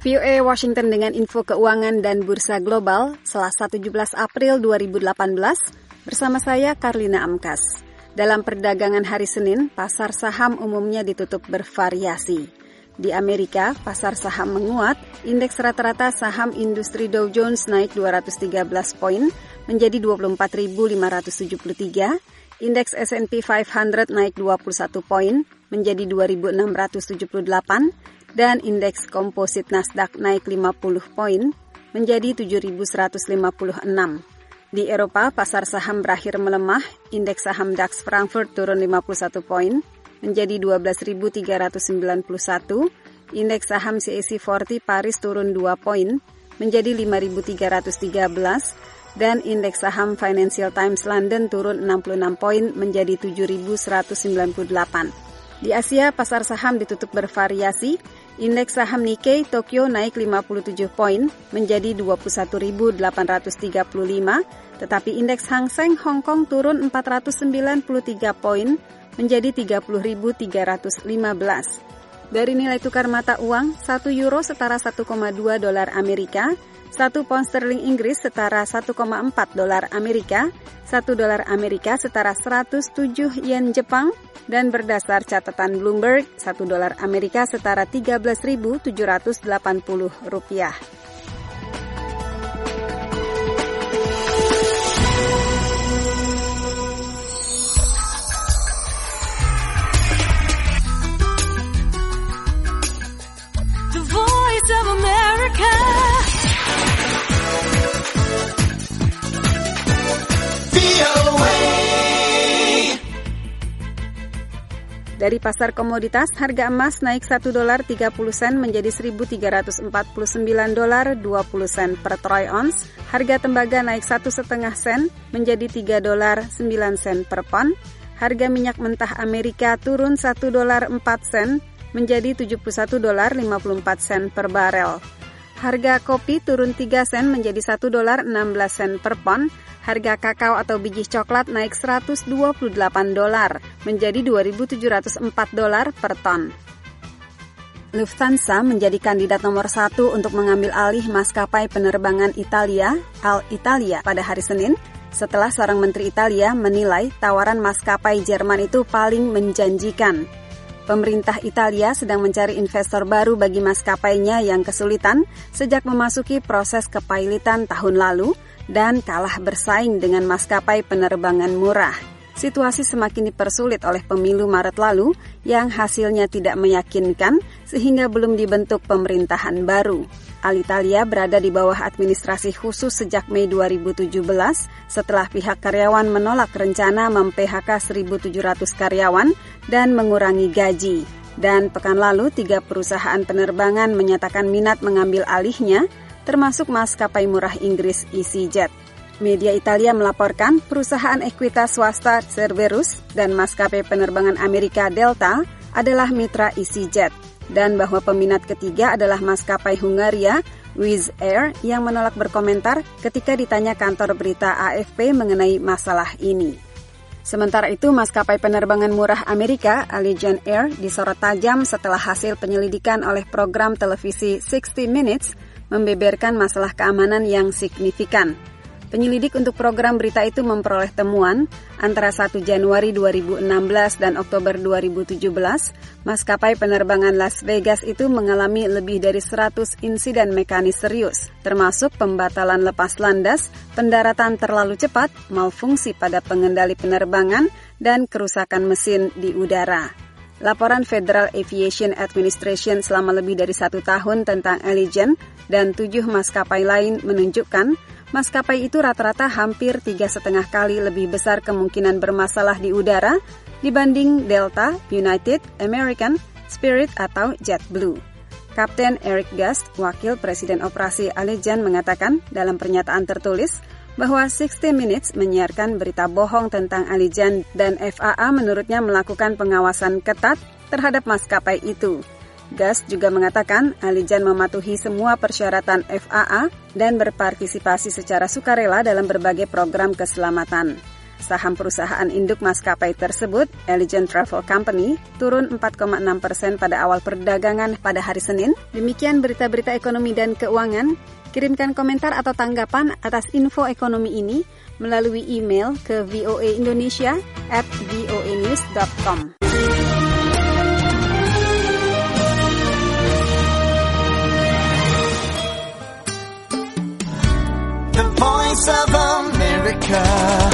VOA Washington dengan info keuangan dan bursa global Selasa 17 April 2018 bersama saya Karlina Amkas. Dalam perdagangan hari Senin, pasar saham umumnya ditutup bervariasi. Di Amerika, pasar saham menguat, indeks rata-rata saham industri Dow Jones naik 213 poin menjadi 24.573, indeks S&P 500 naik 21 poin menjadi 2.678, dan indeks komposit Nasdaq naik 50 poin menjadi 7.156. Di Eropa, pasar saham berakhir melemah, indeks saham DAX Frankfurt turun 51 poin menjadi 12.391, indeks saham CAC 40 Paris turun 2 poin menjadi 5.313, dan indeks saham Financial Times London turun 66 poin menjadi 7.198. Di Asia, pasar saham ditutup bervariasi. Indeks saham Nikkei Tokyo naik 57 poin menjadi 21.835, tetapi indeks Hang Seng Hong Kong turun 493 poin menjadi 30.315. Dari nilai tukar mata uang, 1 euro setara 1,2 dolar Amerika, 1 pound sterling Inggris setara 1,4 dolar Amerika, 1 dolar Amerika setara 107 yen Jepang, dan berdasar catatan Bloomberg, 1 dolar Amerika setara 13.780 rupiah. The Voice of America. Dari pasar komoditas, harga emas naik 1 dolar 30 sen menjadi 1.349 dolar 20 sen per troy ounce. Harga tembaga naik 1,5 sen menjadi 3 dolar 9 sen per pon. Harga minyak mentah Amerika turun 1 dolar 4 sen menjadi 71 dolar 54 sen per barel. Harga kopi turun 3 sen menjadi 1 dolar 16 sen per pon. Harga kakao atau biji coklat naik 128 dolar menjadi 2.704 dolar per ton. Lufthansa menjadi kandidat nomor 1 untuk mengambil alih maskapai penerbangan Italia, Alitalia, pada hari Senin, setelah seorang menteri Italia menilai tawaran maskapai Jerman itu paling menjanjikan. Pemerintah Italia sedang mencari investor baru bagi maskapainya yang kesulitan sejak memasuki proses kepailitan tahun lalu dan kalah bersaing dengan maskapai penerbangan murah. Situasi semakin dipersulit oleh pemilu Maret lalu yang hasilnya tidak meyakinkan sehingga belum dibentuk pemerintahan baru. Alitalia berada di bawah administrasi khusus sejak Mei 2017 setelah pihak karyawan menolak rencana mem-PHK 1.700 karyawan dan mengurangi gaji. Dan pekan lalu 3 perusahaan penerbangan menyatakan minat mengambil alihnya, termasuk maskapai murah Inggris EasyJet. Media Italia melaporkan perusahaan ekuitas swasta Cerberus dan maskapai penerbangan Amerika Delta adalah mitra EasyJet, dan bahwa peminat ketiga adalah maskapai Hungaria Wizz Air yang menolak berkomentar ketika ditanya kantor berita AFP mengenai masalah ini. Sementara itu, maskapai penerbangan murah Amerika Allegiant Air disorot tajam setelah hasil penyelidikan oleh program televisi 60 Minutes membeberkan masalah keamanan yang signifikan. Penyelidik untuk program berita itu memperoleh temuan antara 1 Januari 2016 dan Oktober 2017, maskapai penerbangan Las Vegas itu mengalami lebih dari 100 insiden mekanis serius, termasuk pembatalan lepas landas, pendaratan terlalu cepat, malfungsi pada pengendali penerbangan, dan kerusakan mesin di udara. Laporan Federal Aviation Administration selama lebih dari 1 tahun tentang Allegiant dan 7 maskapai lain menunjukkan maskapai itu rata-rata hampir 3,5 kali lebih besar kemungkinan bermasalah di udara dibanding Delta, United, American, Spirit, atau JetBlue. Kapten Eric Gust, wakil presiden operasi Allegiant, mengatakan dalam pernyataan tertulis bahwa 60 Minutes menyiarkan berita bohong tentang Allegiant dan FAA menurutnya melakukan pengawasan ketat terhadap maskapai itu. Gust juga mengatakan Allegiant mematuhi semua persyaratan FAA dan berpartisipasi secara sukarela dalam berbagai program keselamatan. Saham perusahaan induk maskapai tersebut, Allegiant Travel Company, turun 4,6% pada awal perdagangan pada hari Senin. Demikian berita-berita ekonomi dan keuangan. Kirimkan komentar atau tanggapan atas info ekonomi ini melalui email ke voaindonesia@voanews.com. The Voice of America.